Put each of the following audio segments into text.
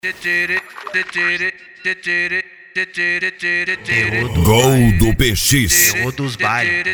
Gol do PX. Terror dos bailes.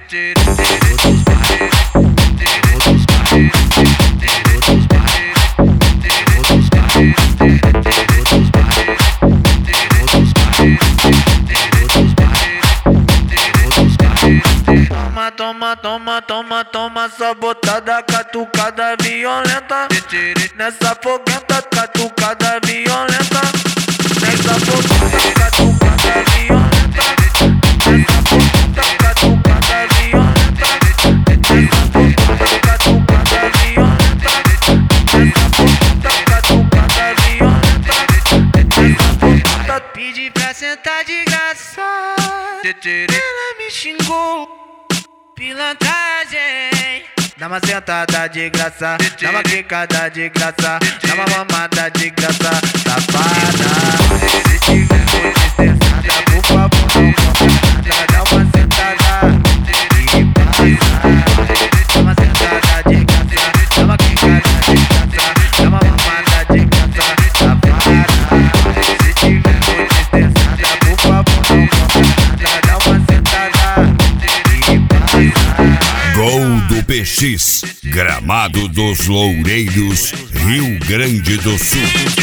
Toma, só botada, catucada violenta. Nessa foguenta, catucada violenta. Nessa foguenta, catucada violenta. Nessa foguenta, catucada violenta. Nessa foguenta, catucada violenta. Nessa foguenta, catucada violenta. Nessa foguenta, pedi pra sentar de graça. Ela me xingou. Pilantragem. Dá uma sentada de graça, dá uma quicada de graça, dá uma mamada de graça, safada. Se tiver licençada, por favor, não conta nada. Dá uma sentada e passa. Dá uma sentada de graça, dá uma quicada de graça, dá uma mamada de graça, safada. Se tiver licençada, por favor, não conta nada. Dá uma sentada e passa. Gol do PX, Gramado dos Loureiros, Rio Grande do Sul.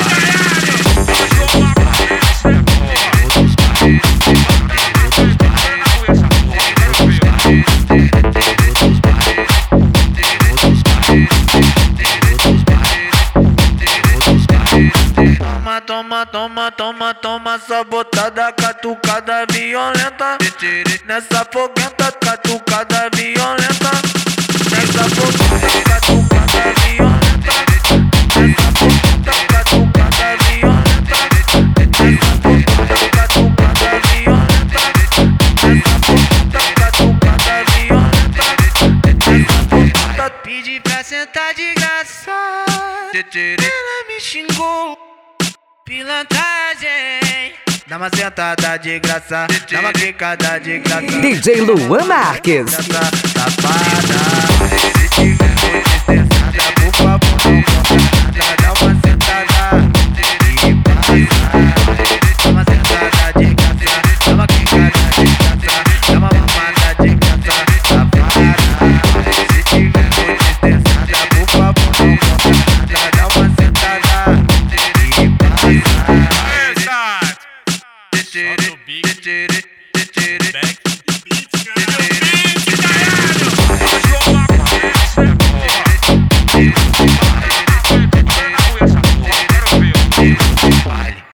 Toma, só botada, catucada violenta. Nessa foguenta, catucada violenta. Nessa foguenta, catucada violenta. Nessa foguenta, catucada violenta. Nessa foguenta, catucada violenta. Nessa foguenta, catucada violenta. Nessa foguenta, pedi pra sentar de graça. Ela me xingou. Pilantragem. Dá uma sentada de graça, dá uma quicada de graça. DJ Luan Marques. Safada.